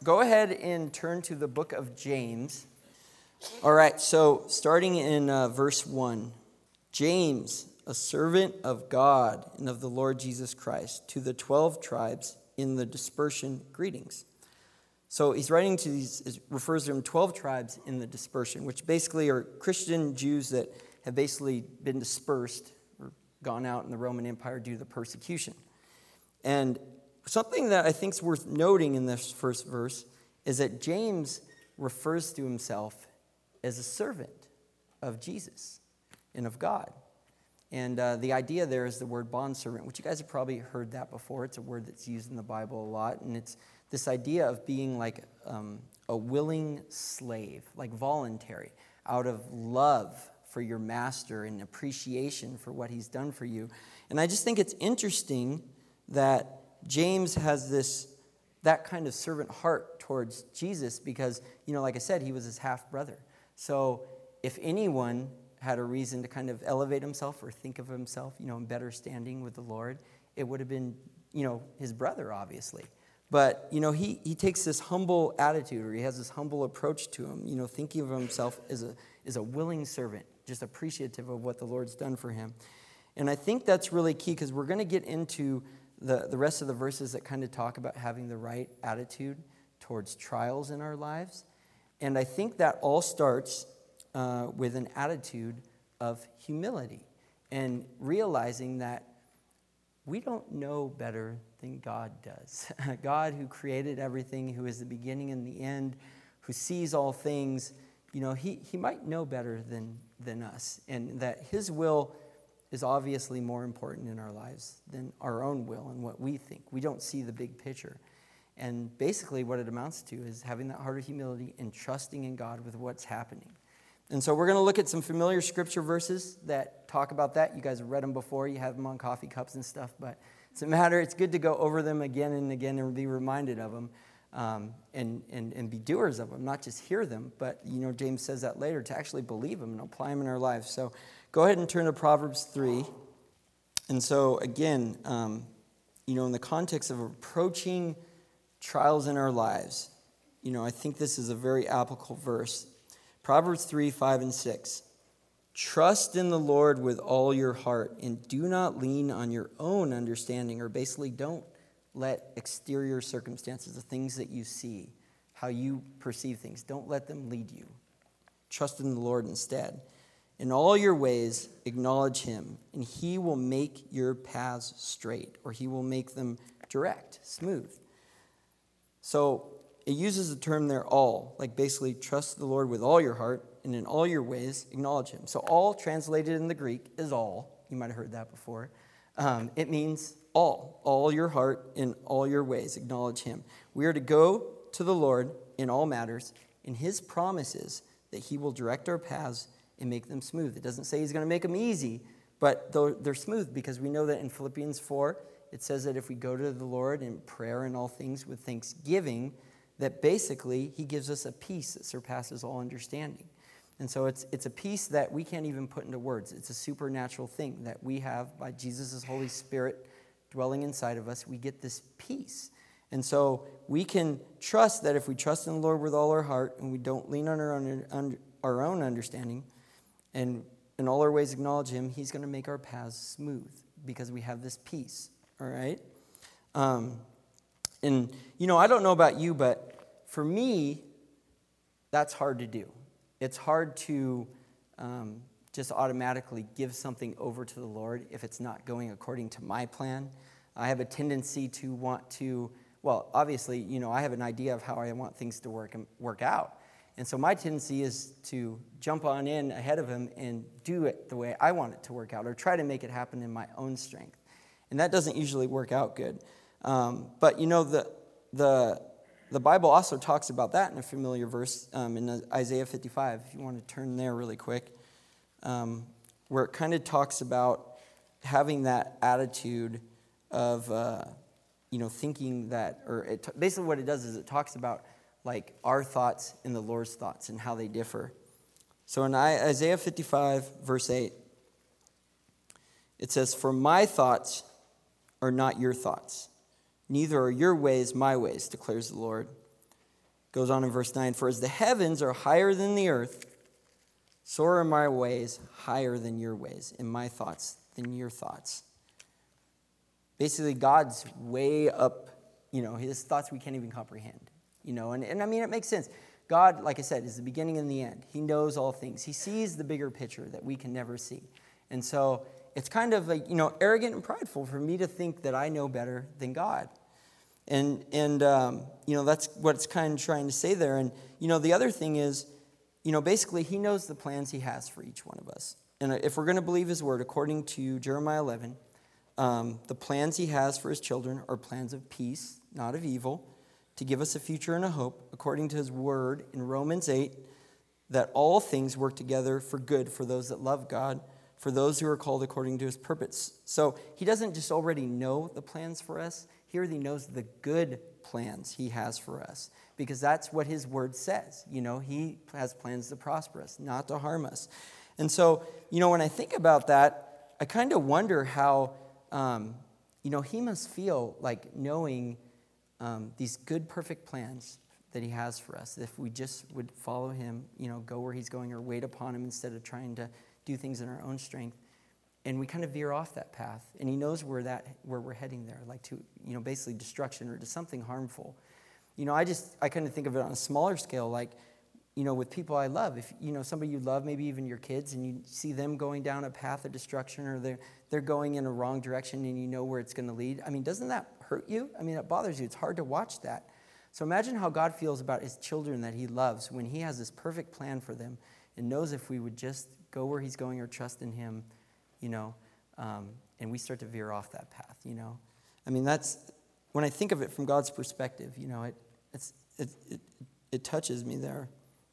Go ahead and turn to the book of James. All right, so starting in verse 1. James, a servant of God and of the Lord Jesus Christ, to the 12 tribes in the dispersion, greetings. So he's writing to these, refers to them 12 tribes in the dispersion, which basically are Christian Jews that have basically been dispersed or gone out in the Roman Empire due to the persecution. And something that I think is worth noting in this first verse is that James refers to himself as a servant of Jesus and of God. And the idea there is the word bondservant, which you guys have probably heard that before. It's a word that's used in the Bible a lot. And it's this idea of being like a willing slave, like voluntary, out of love for your master and appreciation for what he's done for you. And I just think it's interesting that James has that kind of servant heart towards Jesus because, like I said, he was his half-brother. So if anyone had a reason to kind of elevate himself or think of himself, in better standing with the Lord, it would have been, his brother, obviously. But, he takes this humble attitude, or he has this humble approach to him, thinking of himself as a willing servant, just appreciative of what the Lord's done for him. And I think that's really key because we're going to get into the rest of the verses that kind of talk about having the right attitude towards trials in our lives. And I think that all starts with an attitude of humility and realizing that we don't know better than God does. God, who created everything, who is the beginning and the end, who sees all things, he might know better than us, and that his will is obviously more important in our lives than our own will and what we think. We don't see the big picture. And basically what it amounts to is having that heart of humility and trusting in God with what's happening. And so we're going to look at some familiar scripture verses that talk about that. You guys have read them before. You have them on coffee cups and stuff. But it doesn't matter. It's good to go over them again and again and be reminded of them and be doers of them, not just hear them. But, James says that later, to actually believe them and apply them in our lives. So go ahead and turn to Proverbs 3. And so, again, in the context of approaching trials in our lives, I think this is a very applicable verse. Proverbs 3, 5, and 6. Trust in the Lord with all your heart and do not lean on your own understanding, or basically don't let exterior circumstances, the things that you see, how you perceive things, don't let them lead you. Trust in the Lord instead. In all your ways, acknowledge him, and he will make your paths straight, or he will make them direct, smooth. So it uses the term there, all, like basically trust the Lord with all your heart, and in all your ways, acknowledge him. So all, translated in the Greek, is all. You might have heard that before. It means all your heart, in all your ways, acknowledge him. We are to go to the Lord in all matters, and his promises that he will direct our paths and make them smooth. It doesn't say he's going to make them easy, but they're smooth because we know that in Philippians 4, it says that if we go to the Lord in prayer and all things with thanksgiving, that basically he gives us a peace that surpasses all understanding. And so it's a peace that we can't even put into words. It's a supernatural thing that we have by Jesus' Holy Spirit dwelling inside of us. We get this peace. And so we can trust that if we trust in the Lord with all our heart and we don't lean on our own understanding and in all our ways acknowledge him, he's going to make our paths smooth because we have this peace. All right? And, I don't know about you, but for me, that's hard to do. It's hard to just automatically give something over to the Lord if it's not going according to my plan. I have a tendency to want to, obviously, I have an idea of how I want things to work out. And so my tendency is to jump on in ahead of him and do it the way I want it to work out, or try to make it happen in my own strength. And that doesn't usually work out good. But the Bible also talks about that in a familiar verse in Isaiah 55, if you want to turn there really quick, where it kind of talks about having that attitude of, thinking that, or basically what it does is it talks about like our thoughts and the Lord's thoughts and how they differ. So in Isaiah 55, verse 8, it says, "For my thoughts are not your thoughts, neither are your ways my ways, declares the Lord. Goes on in verse 9, for as the heavens are higher than the earth, so are my ways higher than your ways, and my thoughts than your thoughts. Basically, God's way up, his thoughts we can't even comprehend, and I mean, it makes sense. God, like I said, is the beginning and the end. He knows all things. He sees the bigger picture that we can never see. And so it's kind of like, arrogant and prideful for me to think that I know better than God. And that's what it's kind of trying to say there. And, the other thing is, basically he knows the plans he has for each one of us. And if we're going to believe his word, according to Jeremiah 11, the plans he has for his children are plans of peace, not of evil, to give us a future and a hope, according to his word in Romans 8, that all things work together for good for those that love God, for those who are called according to his purpose. So he doesn't just already know the plans for us. Here he knows the good plans he has for us, because that's what his word says. He has plans to prosper us, not to harm us. And so, when I think about that, I kind of wonder how, he must feel like knowing these good, perfect plans that he has for us. If we just would follow him, go where he's going or wait upon him instead of trying to do things in our own strength. And we kind of veer off that path. And he knows where we're heading there, like to, basically destruction or to something harmful. I kind of think of it on a smaller scale, like, with people I love. If, somebody you love, maybe even your kids, and you see them going down a path of destruction, or they're going in a wrong direction and you know where it's going to lead. I mean, doesn't that hurt you? I mean, it bothers you. It's hard to watch that. So imagine how God feels about his children that he loves when he has this perfect plan for them and knows if we would just go where he's going or trust in him, and we start to veer off that path, I mean, that's, when I think of it from God's perspective, it touches me there.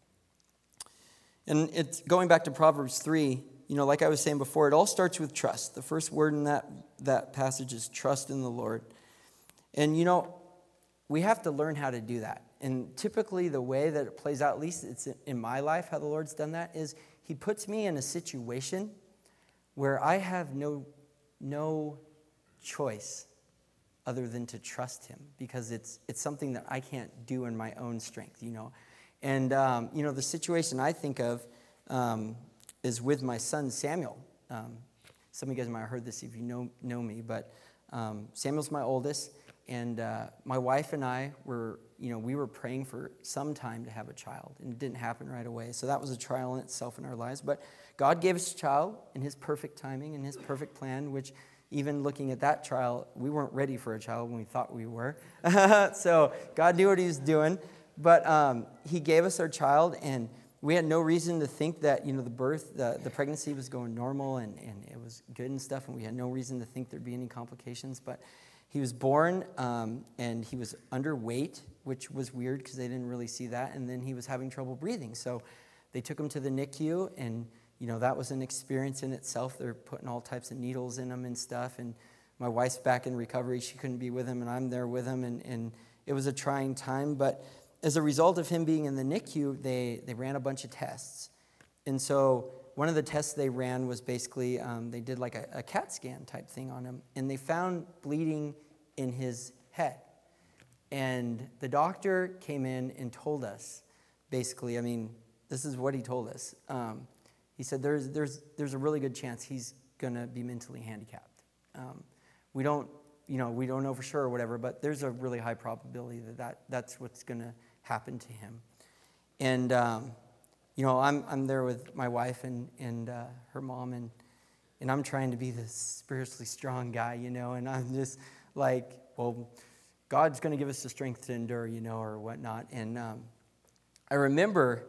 And it's going back to Proverbs 3, like I was saying before, it all starts with trust. The first word in that passage is trust in the Lord. And, we have to learn how to do that. And typically the way that it plays out, at least it's in my life, how the Lord's done that, is he puts me in a situation where I have no choice other than to trust him, because it's something that I can't do in my own strength, And, the situation I think of is with my son, Samuel. Some of you guys might have heard this if you know me, but Samuel's my oldest, and my wife and I were, we were praying for some time to have a child, and it didn't happen right away. So that was a trial in itself in our lives. But God gave us a child in his perfect timing and his perfect plan, which even looking at that trial, we weren't ready for a child when we thought we were. So God knew what he was doing. But he gave us our child, and we had no reason to think that, the pregnancy was going normal and it was good and stuff, and we had no reason to think there'd be any complications. But he was born, and he was underweight, which was weird because they didn't really see that, and then he was having trouble breathing. So they took him to the NICU, and, that was an experience in itself. They're putting all types of needles in him and stuff, and my wife's back in recovery. She couldn't be with him, and I'm there with him, and it was a trying time. But as a result of him being in the NICU, they ran a bunch of tests. And so one of the tests they ran was basically, they did like a CAT scan type thing on him, and they found bleeding in his head. And the doctor came in and told us, basically, this is what he told us. He said, there's a really good chance he's going to be mentally handicapped. We don't know for sure or whatever, but there's a really high probability that's what's going to happen to him. And, I'm there with my wife and her mom, and I'm trying to be this spiritually strong guy, and I'm just like, well, God's going to give us the strength to endure, or whatnot. And I remember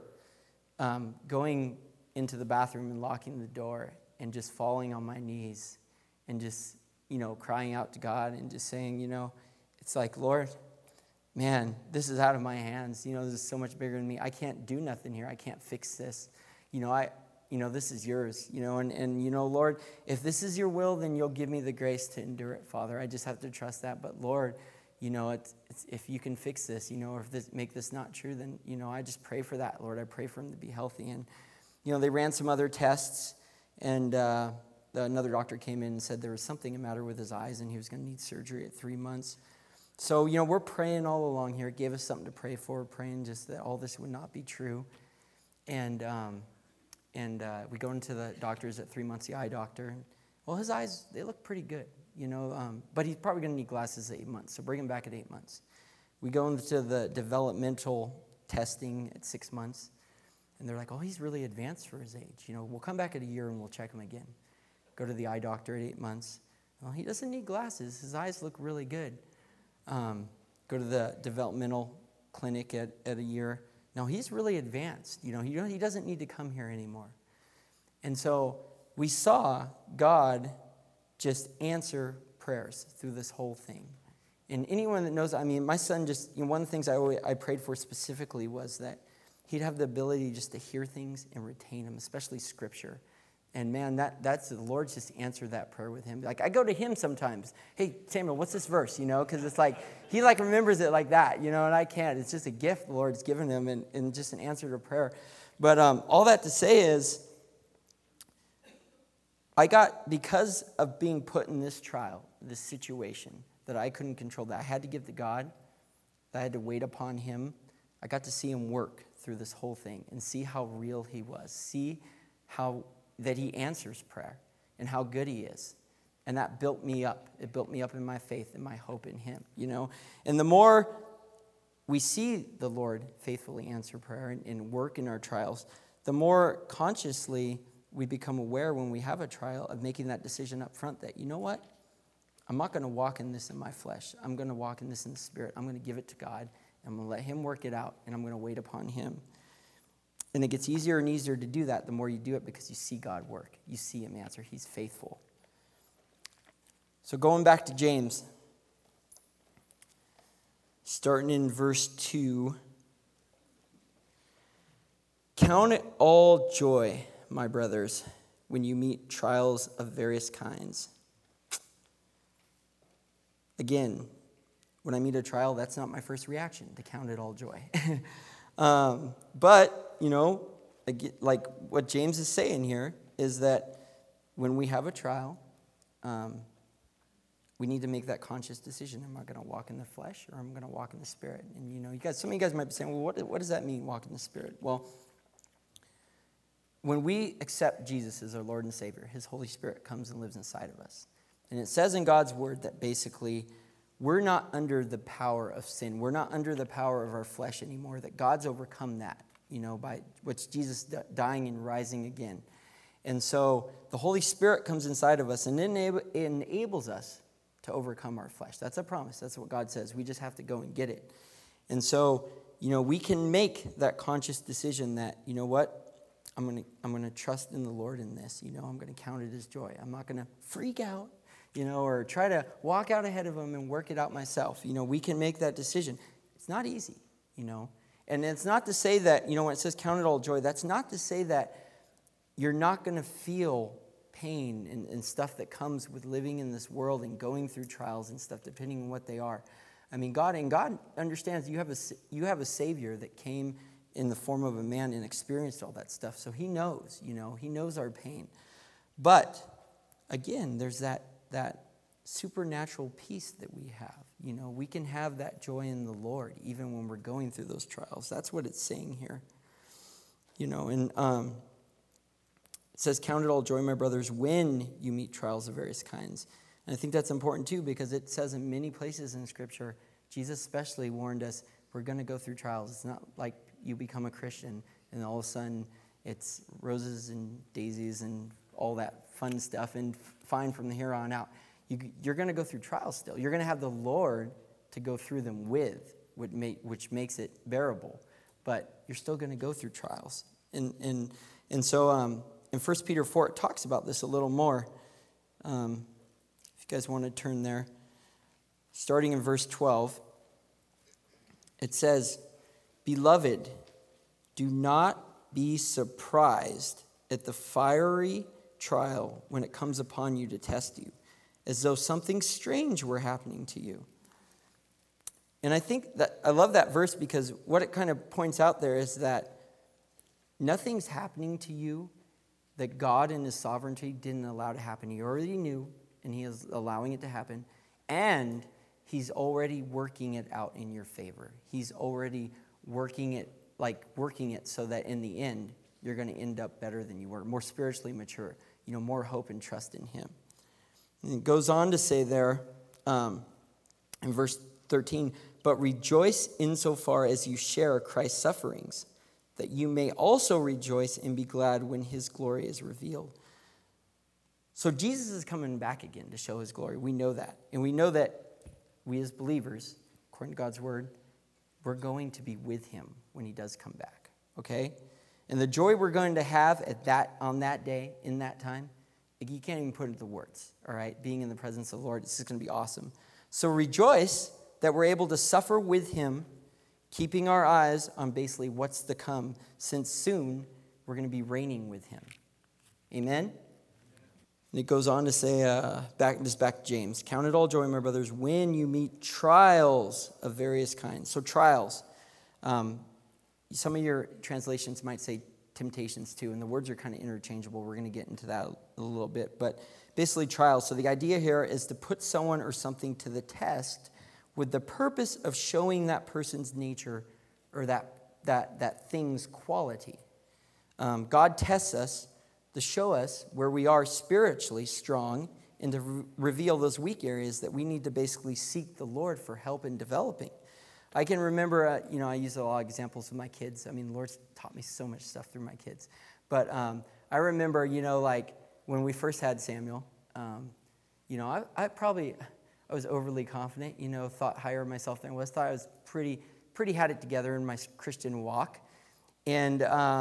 going into the bathroom and locking the door and just falling on my knees and just, crying out to God and just saying, it's like, Lord, man, this is out of my hands. This is so much bigger than me. I can't do nothing here. I can't fix this. This is yours, and Lord, if this is your will, then you'll give me the grace to endure it, Father. I just have to trust that. But Lord, it's if you can fix this, or if make this not true, then, I just pray for that, Lord. I pray for him to be healthy. And, they ran some other tests, and another doctor came in and said there was something the matter with his eyes, and he was going to need surgery at 3 months. So, we're praying all along here. It gave us something to pray for, praying just that all this would not be true. And we go into the doctors at 3 months, the eye doctor. Well, his eyes, they look pretty good, but he's probably going to need glasses at 8 months, so bring him back at 8 months. We go into the developmental testing at 6 months, and they're like, oh, he's really advanced for his age. We'll come back at a year and we'll check him again. Go to the eye doctor at 8 months. Well, he doesn't need glasses. His eyes look really good. Go to the developmental clinic at a year. No, he's really advanced. He doesn't need to come here anymore. And so we saw God just answer prayers through this whole thing. And anyone that knows, my son just, one of the things I prayed for specifically was that he'd have the ability just to hear things and retain them, especially Scripture. And man, that's the Lord just answered that prayer with him. Like, I go to him sometimes. Hey, Samuel, what's this verse? Because it's like, he remembers it like that, and I can't. It's just a gift the Lord's given him and just an answer to prayer. But all that to say is, because of being put in this trial, this situation that I couldn't control, that I had to give to God, that I had to wait upon him, I got to see him work through this whole thing and see how real he was, see how that he answers prayer and how good he is. And that built me up. It built me up in my faith and my hope in him, And the more we see the Lord faithfully answer prayer and work in our trials, the more consciously we become aware when we have a trial of making that decision up front that, you know what? I'm not going to walk in this in my flesh. I'm going to walk in this in the Spirit. I'm going to give it to God. I'm going to let him work it out, and I'm going to wait upon him. And it gets easier and easier to do that the more you do it because you see God work. You see him answer. He's faithful. So going back to James, starting in verse 2. Count it all joy, my brothers, when you meet trials of various kinds. Again, when I meet a trial, that's not my first reaction, to count it all joy. But, like what James is saying here is that when we have a trial, we need to make that conscious decision. Am I going to walk in the flesh or am I going to walk in the Spirit? And, some of you guys might be saying, well, what does that mean, walk in the Spirit? Well, when we accept Jesus as our Lord and Savior, his Holy Spirit comes and lives inside of us. And it says in God's word that basically we're not under the power of sin. We're not under the power of our flesh anymore, that God's overcome that, by what's Jesus dying and rising again. And so the Holy Spirit comes inside of us and enables us to overcome our flesh. That's a promise. That's what God says. We just have to go and get it. And so, we can make that conscious decision that, you know what? I'm going to trust in the Lord in this. I'm going to count it as joy. I'm not going to freak out, or try to walk out ahead of him and work it out myself. We can make that decision. It's not easy, And it's not to say that, when it says count it all joy, that's not to say that you're not going to feel pain and stuff that comes with living in this world and going through trials and stuff, depending on what they are. God understands you have a Savior that came in the form of a man and experienced all that stuff. So he knows, he knows our pain. But again, there's that supernatural peace that we have. We can have that joy in the Lord even when we're going through those trials. That's what it's saying here. And it says, count it all joy, my brothers, when you meet trials of various kinds. And I think that's important too, because it says in many places in Scripture, Jesus especially warned us, we're going to go through trials. It's not like you become a Christian and all of a sudden it's roses and daisies and all that fun stuff and fine from here on out. You're going to go through trials still. You're going to have the Lord to go through them with, which makes it bearable. But you're still going to go through trials. And so in 1 Peter 4, it talks about this a little more. If you guys want to turn there. Starting in verse 12, it says, Beloved, do not be surprised at the fiery trial when it comes upon you to test you, as though something strange were happening to you. And I love that verse because what it kind of points out there is that nothing's happening to you that God in his sovereignty didn't allow to happen. He already knew, and he is allowing it to happen. And he's already working it out in your favor. He's already working it so that in the end, you're going to end up better than you were, more spiritually mature, more hope and trust in him. And it goes on to say there in verse 13, but rejoice insofar as you share Christ's sufferings, that you may also rejoice and be glad when his glory is revealed. So Jesus is coming back again to show his glory. We know that. And we know that we as believers, according to God's word, we're going to be with him when he does come back. Okay? And the joy we're going to have on that day, in that time, you can't even put into words. All right? Being in the presence of the Lord, it's just going to be awesome. So rejoice that we're able to suffer with him, keeping our eyes on basically what's to come, since soon we're going to be reigning with him. Amen? And it goes on to say, back to James, count it all joy, my brothers, when you meet trials of various kinds. So trials. Some of your translations might say temptations too, and the words are kind of interchangeable. We're going to get into that a little bit. But basically trials. So the idea here is to put someone or something to the test with the purpose of showing that person's nature or that thing's quality. God tests us to show us where we are spiritually strong and to reveal those weak areas that we need to basically seek the Lord for help in developing. I can remember, I use a lot of examples with my kids. I mean, the Lord's taught me so much stuff through my kids. But I remember, when we first had Samuel, I was overly confident, thought higher of myself than I was, thought I was pretty had it together in my Christian walk. And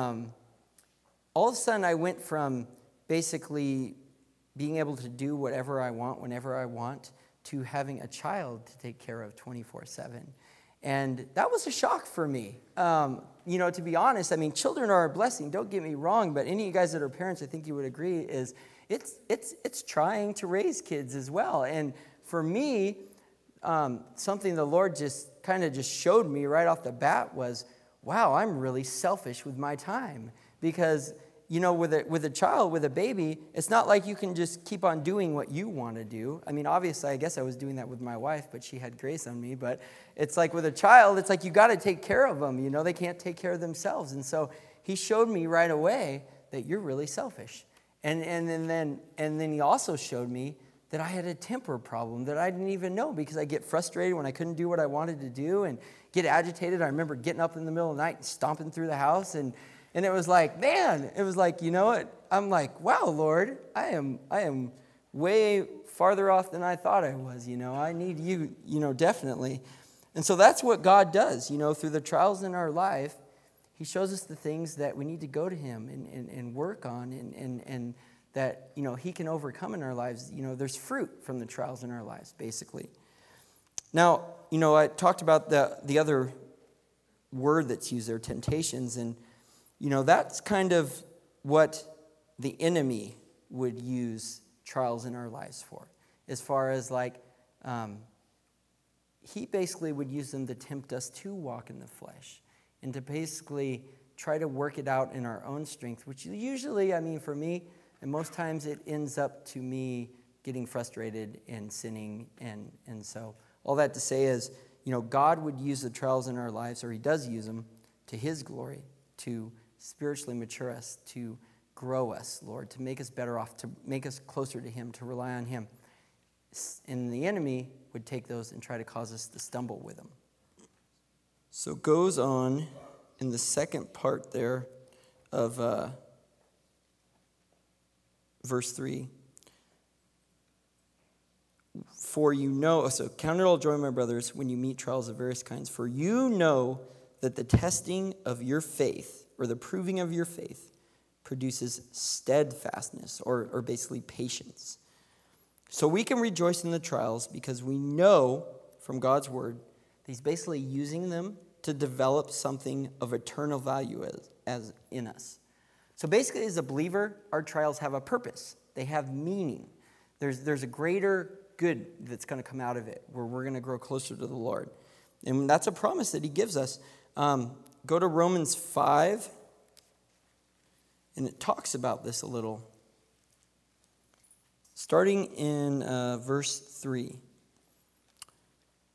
all of a sudden I went from basically being able to do whatever I want, whenever I want, to having a child to take care of 24/7. And that was a shock for me. To be honest, I mean, children are a blessing, don't get me wrong, but any of you guys that are parents, I think you would agree, is it's trying to raise kids as well. And for me, something the Lord just showed me right off the bat was, wow, I'm really selfish with my time. Because, with a child, with a baby, it's not like you can just keep on doing what you want to do. I mean, obviously, I guess I was doing that with my wife, but she had grace on me. But it's like with a child, it's like you got to take care of them. They can't take care of themselves. And so he showed me right away that you're really selfish. And then he also showed me that I had a temper problem that I didn't even know, because I get frustrated when I couldn't do what I wanted to do and get agitated. I remember getting up in the middle of the night and stomping through the house, and it was like, man, I'm like, wow, Lord, I am way farther off than I thought I was, I need you, definitely. And so that's what God does, through the trials in our life. He shows us the things that we need to go to him and work on and that, he can overcome in our lives. There's fruit from the trials in our lives, basically. Now, I talked about the other word that's used there, temptations, and that's kind of what the enemy would use trials in our lives for. As far as he basically would use them to tempt us to walk in the flesh and to basically try to work it out in our own strength, which usually, for me, and most times it ends up to me getting frustrated and sinning. And so all that to say is, God would use the trials in our lives, or he does use them, to his glory, to spiritually mature us, to grow us, Lord, to make us better off, to make us closer to him, to rely on him. And the enemy would take those and try to cause us to stumble with them. So it goes on in the second part there of verse 3. So count it all joy, my brothers, when you meet trials of various kinds, for you know that the testing of your faith, or the proving of your faith, produces steadfastness, or basically patience. So we can rejoice in the trials because we know from God's word that he's basically using them to develop something of eternal value as in us. So basically, as a believer, our trials have a purpose. They have meaning. There's a greater good that's going to come out of it, where we're going to grow closer to the Lord. And that's a promise that he gives us. Go to Romans 5, and it talks about this a little. Starting in verse 3.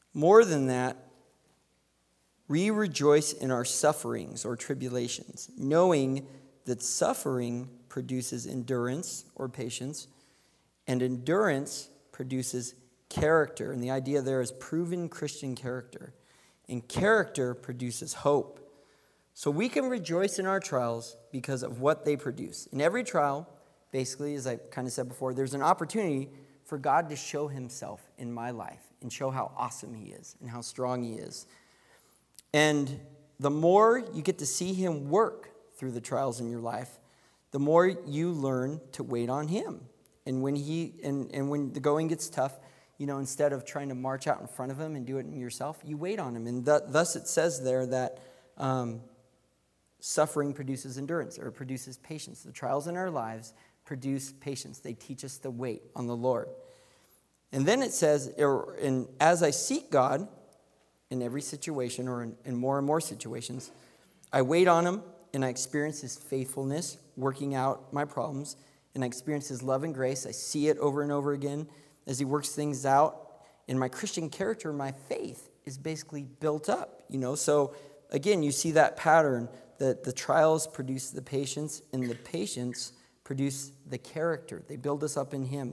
More than that, we rejoice in our sufferings or tribulations, knowing that suffering produces endurance or patience, and endurance produces character. And the idea there is proven Christian character. And character produces hope. So we can rejoice in our trials because of what they produce. In every trial, basically, as I kind of said before, there's an opportunity for God to show himself in my life and show how awesome he is and how strong he is. And the more you get to see him work through the trials in your life, the more you learn to wait on him. And when when the going gets tough, instead of trying to march out in front of him and do it yourself, you wait on him. And thus it says there that suffering produces endurance, or it produces patience. The trials in our lives produce patience. They teach us to wait on the Lord. And then it says, as I seek God in every situation, or in more and more situations, I wait on him and I experience his faithfulness working out my problems, and I experience his love and grace. I see it over and over again as he works things out. In my Christian character, my faith is basically built up, So again, you see that pattern that the trials produce the patience, and the patience produce the character. They build us up in him,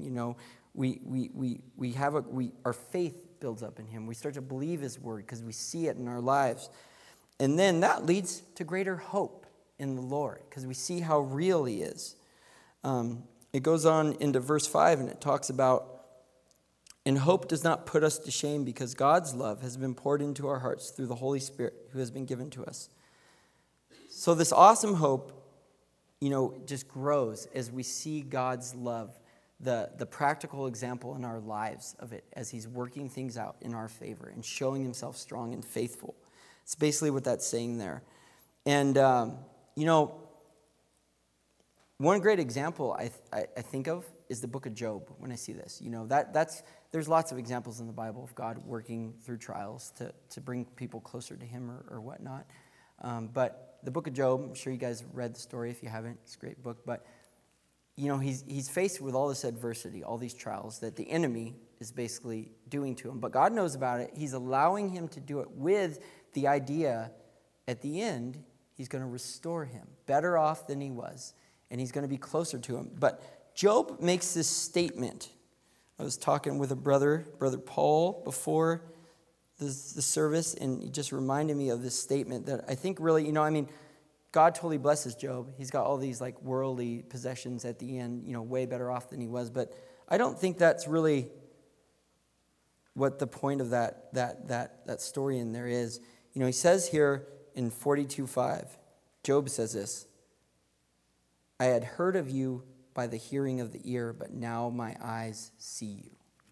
our faith builds up in him. We start to believe his word because we see it in our lives. And then that leads to greater hope in the Lord because we see how real he is. It goes on into verse 5, and it talks about, and hope does not put us to shame because God's love has been poured into our hearts through the Holy Spirit who has been given to us. So this awesome hope, just grows as we see God's love, the practical example in our lives of it as he's working things out in our favor and showing himself strong and faithful. It's basically what that's saying there. And, one great example I think of is the book of Job when I see this. There's lots of examples in the Bible of God working through trials to bring people closer to him or whatnot. But the book of Job, I'm sure you guys read the story. If you haven't, it's a great book. But, he's faced with all this adversity, all these trials that the enemy is basically doing to him. But God knows about it. He's allowing him to do it with the idea at the end, he's going to restore him better off than he was. And he's going to be closer to him. But Job makes this statement. I was talking with a brother Paul, before the service, and he just reminded me of this statement that I think really, God totally blesses Job. He's got all these worldly possessions at the end, way better off than he was. But I don't think that's really what the point of that story in there is. He says here in 42:5, Job says this, I had heard of you by the hearing of the ear, but now my eyes see you.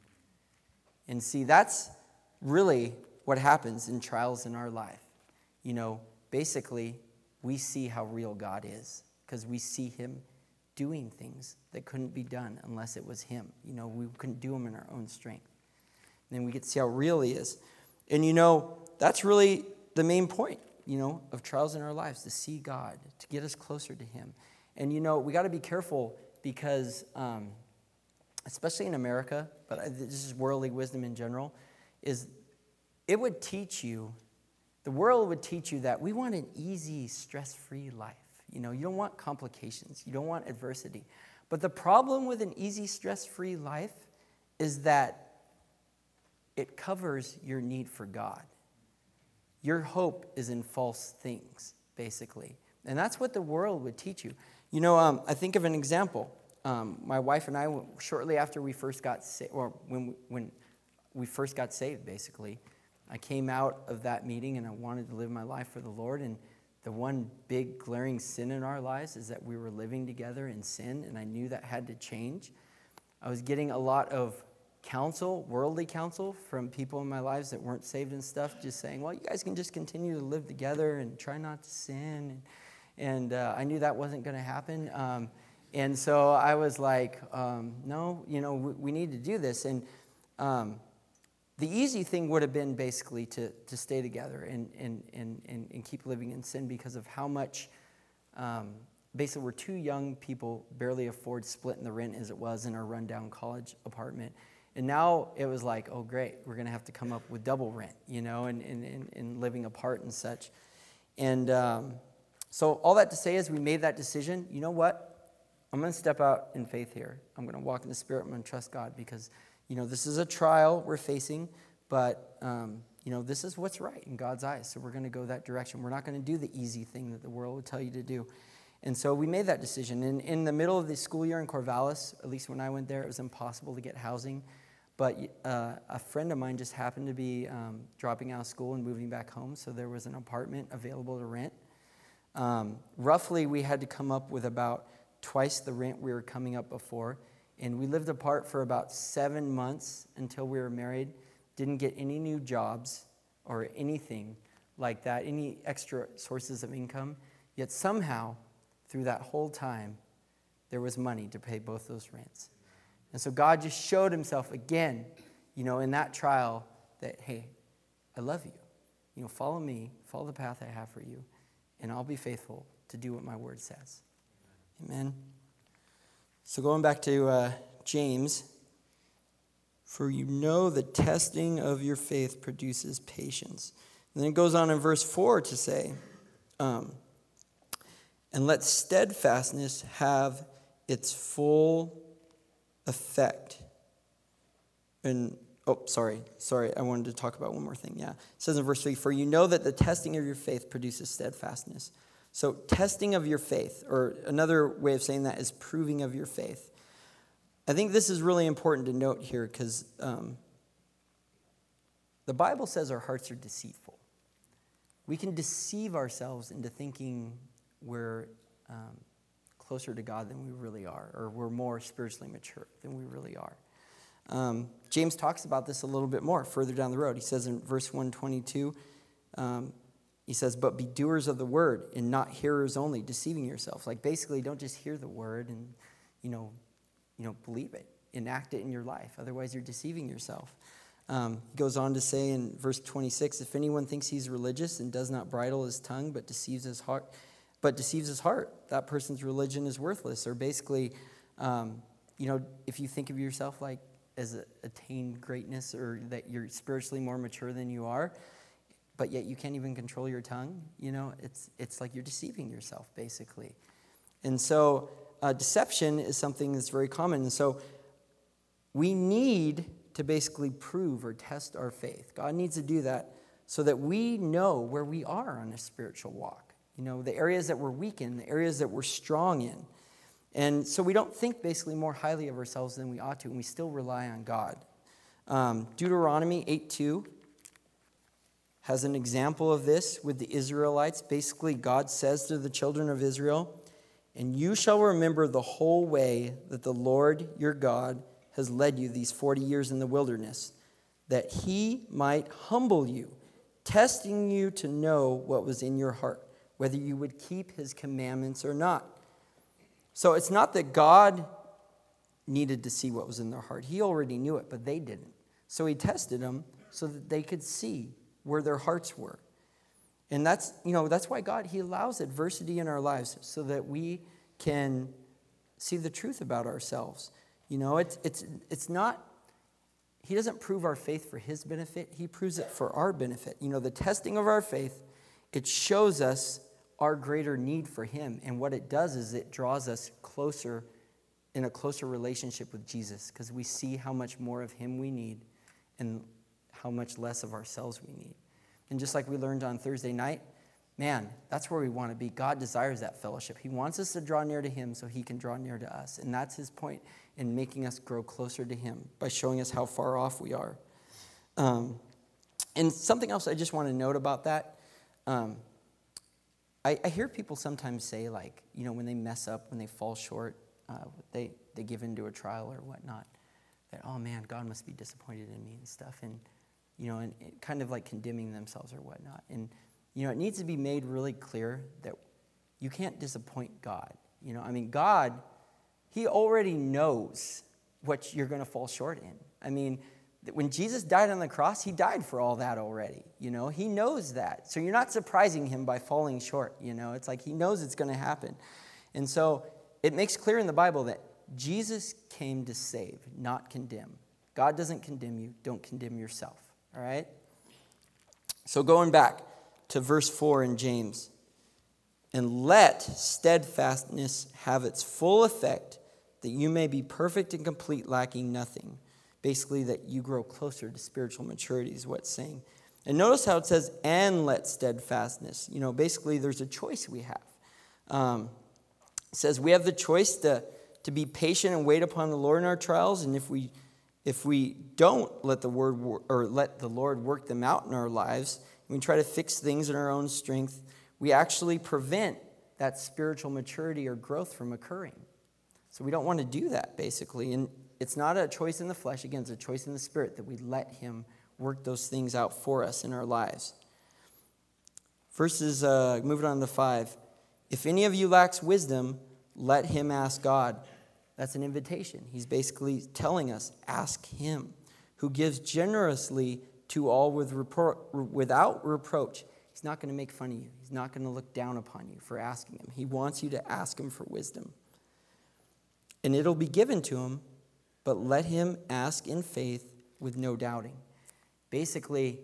And see, that's really what happens in trials in our life. Basically, we see how real God is because we see him doing things that couldn't be done unless it was him. We couldn't do them in our own strength. And then we get to see how real he is. And that's really the main point, of trials in our lives, to see God, to get us closer to him. And, we got to be careful because, especially in America, but this is worldly wisdom in general, is it would teach you, the world would teach you that we want an easy, stress-free life. You don't want complications. You don't want adversity. But the problem with an easy, stress-free life is that it covers your need for God. Your hope is in false things, basically. And that's what the world would teach you. I think of an example. My wife and I, shortly after we first got saved, or when we first got saved, basically, I came out of that meeting and I wanted to live my life for the Lord. And the one big glaring sin in our lives is that we were living together in sin, and I knew that had to change. I was getting a lot of counsel, worldly counsel, from people in my lives that weren't saved and stuff, just saying, well, you guys can just continue to live together and try not to sin. And I knew that wasn't going to happen. And so I was like, no, we need to do this. And the easy thing would have been basically to stay together and keep living in sin because of how much, basically we're two young people, barely afford splitting the rent as it was in our rundown college apartment. And now it was like, oh, great, we're going to have to come up with double rent, and living apart and such. And so all that to say is we made that decision. You know what? I'm going to step out in faith here. I'm going to walk in the Spirit. I'm going to trust God because, this is a trial we're facing, but, this is what's right in God's eyes. So we're going to go that direction. We're not going to do the easy thing that the world would tell you to do. And so we made that decision. And in the middle of the school year in Corvallis, at least when I went there, it was impossible to get housing. But a friend of mine just happened to be dropping out of school and moving back home, so there was an apartment available to rent. Roughly, we had to come up with about twice the rent we were coming up before. And we lived apart for about 7 months until we were married. Didn't get any new jobs or anything like that, any extra sources of income. Yet somehow, through that whole time, there was money to pay both those rents. And so God just showed himself again, in that trial that, hey, I love you. Follow me, follow the path I have for you, and I'll be faithful to do what my word says. Amen. So going back to James, for you know the testing of your faith produces patience. And then it goes on in verse 4 to say, and let steadfastness have its full effect. And, sorry, I wanted to talk about one more thing. Yeah, it says in verse 3, for you know that the testing of your faith produces steadfastness. So testing of your faith, or another way of saying that is proving of your faith. I think this is really important to note here because the Bible says our hearts are deceitful. We can deceive ourselves into thinking we're closer to God than we really are, or we're more spiritually mature than we really are. James talks about this a little bit more further down the road. He says in verse 122, he says, but be doers of the word and not hearers only, deceiving yourself. Like basically don't just hear the word and, believe it, enact it in your life. Otherwise you're deceiving yourself. He goes on to say in verse 26, if anyone thinks he's religious and does not bridle his tongue but deceives his heart, that person's religion is worthless. Or basically, if you think of yourself like as attained greatness or that you're spiritually more mature than you are, but yet you can't even control your tongue, it's like you're deceiving yourself, basically. And so deception is something that's very common. And so we need to basically prove or test our faith. God needs to do that so that we know where we are on a spiritual walk. The areas that we're weak in, the areas that we're strong in. And so we don't think basically more highly of ourselves than we ought to, and we still rely on God. Deuteronomy 8:2 has an example of this with the Israelites. Basically, God says to the children of Israel, and you shall remember the whole way that the Lord your God has led you these 40 years in the wilderness, that he might humble you, testing you to know what was in your heart, whether you would keep his commandments or not. So it's not that God needed to see what was in their heart. He already knew it, but they didn't. So he tested them so that they could see where their hearts were. And that's why God, he allows adversity in our lives so that we can see the truth about ourselves. It's not, he doesn't prove our faith for his benefit. He proves it for our benefit. The testing of our faith, it shows us our greater need for him. And what it does is it draws us closer, in a closer relationship with Jesus, because we see how much more of him we need and how much less of ourselves we need. And just like we learned on Thursday night, man, that's where we want to be. God desires that fellowship. He wants us to draw near to him so he can draw near to us. And that's his point in making us grow closer to him by showing us how far off we are. And something else I just want to note about that, I hear people sometimes say, like, when they mess up, when they fall short, they give into a trial or whatnot, that, oh man, God must be disappointed in me and stuff. And kind of like condemning themselves or whatnot. And, it needs to be made really clear that you can't disappoint God. God, he already knows what you're going to fall short in. When Jesus died on the cross, he died for all that already. He knows that. So you're not surprising him by falling short. It's like he knows it's going to happen. And so it makes clear in the Bible that Jesus came to save, not condemn. God doesn't condemn you. Don't condemn yourself. All right? So going back to verse 4 in James. And let steadfastness have its full effect, that you may be perfect and complete, lacking nothing. Basically, that you grow closer to spiritual maturity is what it's saying. And notice how it says, and let steadfastness. Basically, there's a choice we have. It says we have the choice to be patient and wait upon the Lord in our trials. And if we don't let the Lord work them out in our lives, and we try to fix things in our own strength, we actually prevent that spiritual maturity or growth from occurring. So we don't want to do that, basically. And it's not a choice in the flesh. Again, it's a choice in the spirit that we let him work those things out for us in our lives. Moving on to 5. If any of you lacks wisdom, let him ask God. That's an invitation. He's basically telling us, ask him, who gives generously to all without reproach. He's not going to make fun of you. He's not going to look down upon you for asking him. He wants you to ask him for wisdom. And it'll be given to him, but let him ask in faith with no doubting. Basically,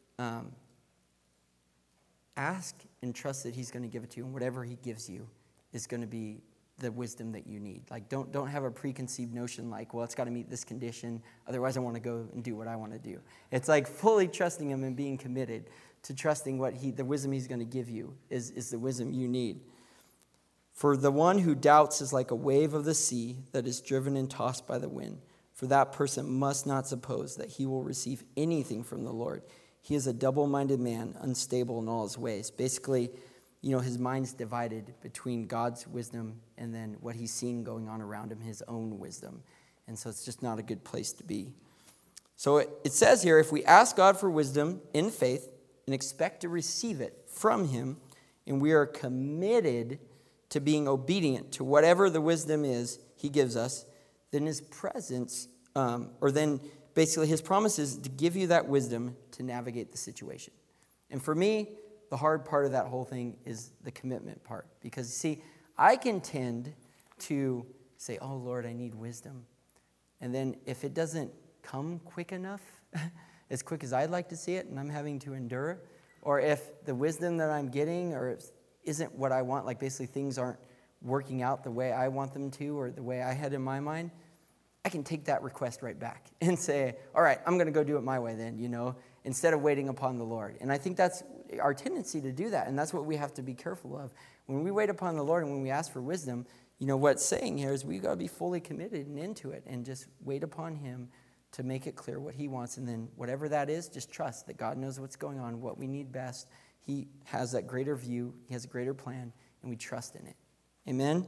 ask and trust that he's going to give it to you, and whatever he gives you is going to be the wisdom that you need. Like, don't have a preconceived notion like, well, it's got to meet this condition, otherwise I want to go and do what I want to do. It's like fully trusting him and being committed to trusting the wisdom he's going to give you is the wisdom you need. For the one who doubts is like a wave of the sea that is driven and tossed by the wind. For that person must not suppose that he will receive anything from the Lord. He is a double-minded man, unstable in all his ways. Basically, his mind's divided between God's wisdom and then what he's seeing going on around him, his own wisdom. And so it's just not a good place to be. So it says here, if we ask God for wisdom in faith and expect to receive it from him, and we are committed to being obedient to whatever the wisdom is he gives us, then his presence, basically his promise is to give you that wisdom to navigate the situation. And for me, the hard part of that whole thing is the commitment part. Because, see, I can tend to say, oh, Lord, I need wisdom. And then if it doesn't come quick enough, as quick as I'd like to see it, and I'm having to endure, or if the wisdom that I'm getting isn't what I want, like basically things aren't working out the way I want them to or the way I had in my mind, I can take that request right back and say, all right, I'm going to go do it my way then, instead of waiting upon the Lord. And I think that's our tendency to do that, and that's what we have to be careful of. When we wait upon the Lord and when we ask for wisdom, what it's saying here is we've got to be fully committed and into it and just wait upon him to make it clear what he wants. And then whatever that is, just trust that God knows what's going on, what we need best. He has that greater view. He has a greater plan, and we trust in it. Amen?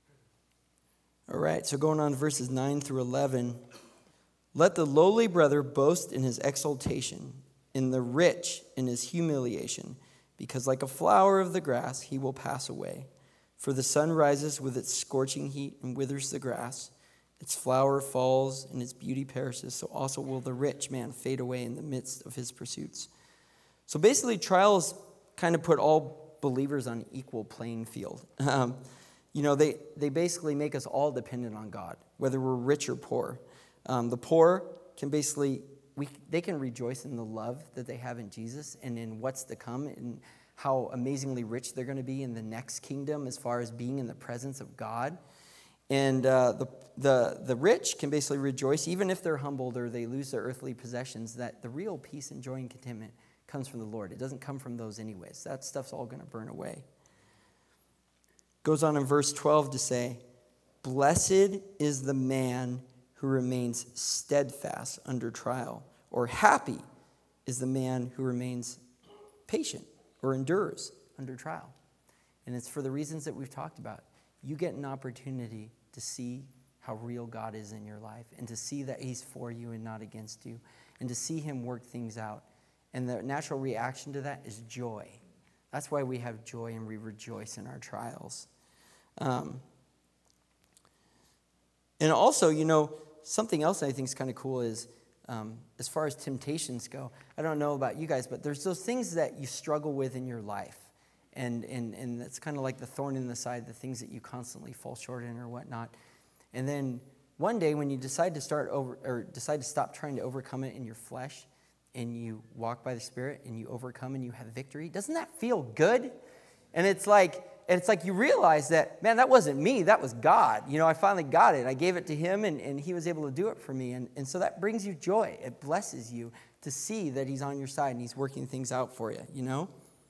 All right, so going on to verses 9 through 11. Let the lowly brother boast in his exaltation, in the rich in his humiliation, because like a flower of the grass he will pass away. For the sun rises with its scorching heat and withers the grass. Its flower falls and its beauty perishes, so also will the rich man fade away in the midst of his pursuits. So basically, trials kind of put all believers on an equal playing field. They basically make us all dependent on God, whether we're rich or poor. The poor can they can rejoice in the love that they have in Jesus and in what's to come and how amazingly rich they're going to be in the next kingdom as far as being in the presence of God. And the rich can basically rejoice, even if they're humbled or they lose their earthly possessions, that the real peace and joy and contentment comes from the Lord. It doesn't come from those anyways. That stuff's all going to burn away. Goes on in verse 12 to say, blessed is the man who remains steadfast under trial, or happy is the man who remains patient or endures under trial. And it's for the reasons that we've talked about. You get an opportunity to see how real God is in your life and to see that he's for you and not against you and to see him work things out. And the natural reaction to that is joy. That's why we have joy and we rejoice in our trials. And also, something else I think is kind of cool is as far as temptations go, I don't know about you guys, but there's those things that you struggle with in your life. And it's kind of like the thorn in the side, the things that you constantly fall short in or whatnot. And then one day when you decide to stop trying to overcome it in your flesh, and you walk by the Spirit and you overcome and you have victory, doesn't that feel good? And it's like you realize that, man, that wasn't me, that was God. I finally got it. I gave it to him, and he was able to do it for me. And so that brings you joy. It blesses you to see that he's on your side and he's working things out for you,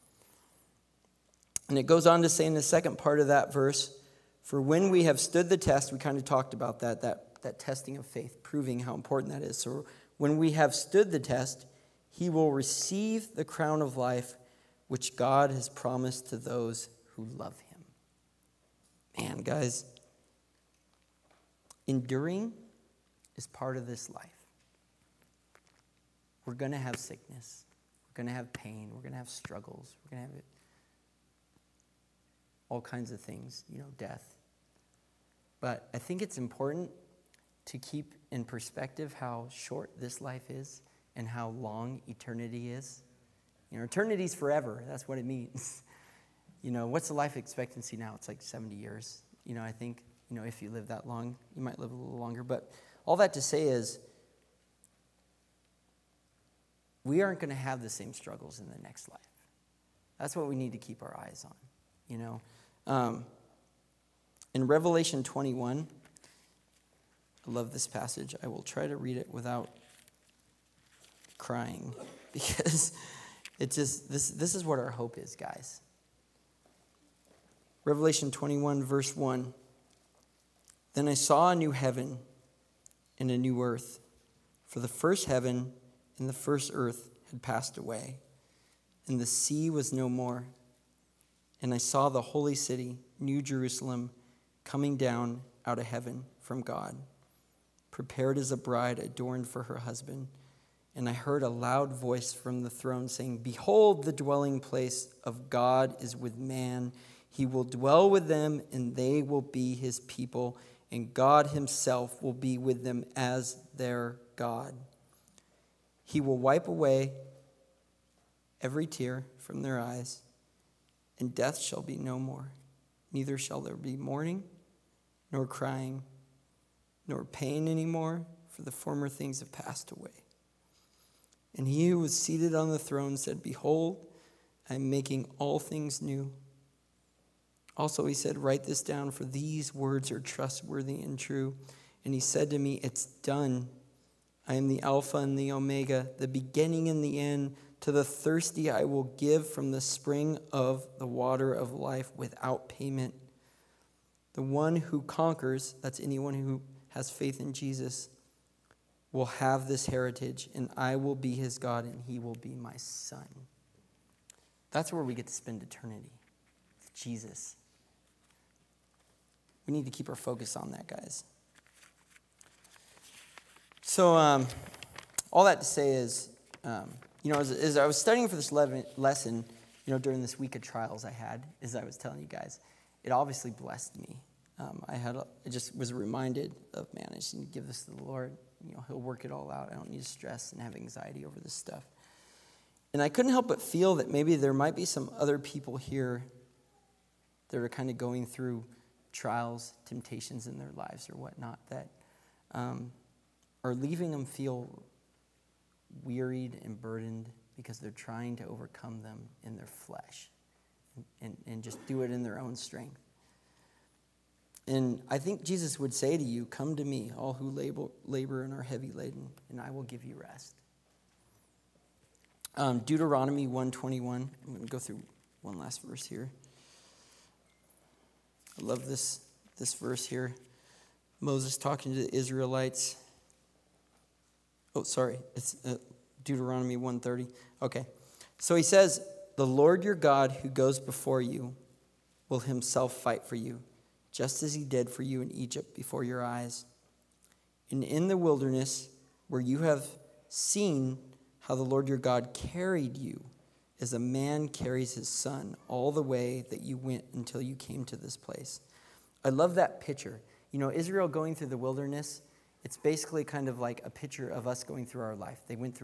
And it goes on to say in the second part of that verse, for when we have stood the test, we kind of talked about that testing of faith, proving how important that is. So when we have stood the test, he will receive the crown of life which God has promised to those who love him. Man, guys, enduring is part of this life. We're going to have sickness. We're going to have pain. We're going to have struggles. We're going to have all kinds of things, death. But I think it's important to keep in perspective how short this life is and how long eternity is. Eternity is forever. That's what it means. What's the life expectancy now? It's like 70 years. I think, if you live that long, you might live a little longer. But all that to say is, we aren't going to have the same struggles in the next life. That's what we need to keep our eyes on, In Revelation 21, I love this passage. I will try to read it without crying, because it's just, this is what our hope is, guys. Revelation 21, verse 1. Then I saw a new heaven and a new earth, for the first heaven and the first earth had passed away, and the sea was no more. And I saw the holy city, New Jerusalem, coming down out of heaven from God, prepared as a bride adorned for her husband. And I heard a loud voice from the throne saying, behold, the dwelling place of God is with man. He will dwell with them, and they will be his people, and God himself will be with them as their God. He will wipe away every tear from their eyes, and death shall be no more. Neither shall there be mourning, nor crying, nor pain anymore, for the former things have passed away. And he who was seated on the throne said, behold, I am making all things new. Also he said, write this down, for these words are trustworthy and true. And he said to me, it's done. I am the Alpha and the Omega, the beginning and the end. To the thirsty I will give from the spring of the water of life without payment. The one who conquers, that's anyone who has faith in Jesus, will have this heritage, and I will be his God, and he will be my son. That's where we get to spend eternity, with Jesus. We need to keep our focus on that, guys. So, all that to say is, as I was studying for this lesson, during this week of trials I had, as I was telling you guys, it obviously blessed me. I just was reminded of, man, I just need to give this to the Lord. He'll work it all out. I don't need to stress and have anxiety over this stuff. And I couldn't help but feel that maybe there might be some other people here that are kind of going through trials, temptations in their lives or whatnot that are leaving them feel wearied and burdened because they're trying to overcome them in their flesh and just do it in their own strength. And I think Jesus would say to you, come to me, all who labor and are heavy laden, and I will give you rest. Deuteronomy 1:21. I'm going to go through one last verse here. I love this verse here. Moses talking to the Israelites. Oh, sorry. It's Deuteronomy 1:30. Okay. So he says, the Lord your God who goes before you will himself fight for you, just as he did for you in Egypt before your eyes. And in the wilderness, where you have seen how the Lord your God carried you as a man carries his son all the way that you went until you came to this place. I love that picture. Israel going through the wilderness, it's basically kind of like a picture of us going through our life. They went through